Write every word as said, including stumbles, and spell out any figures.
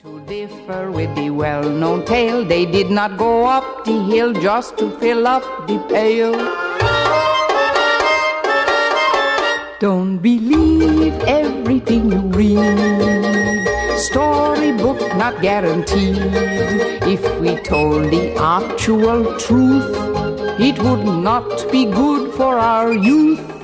To differ with the well-known tale, they did not go up the hill just to fill up the pail. Don't believe everything you read, storybook not guaranteed. If we told the actual truth, it would not be good for our youth.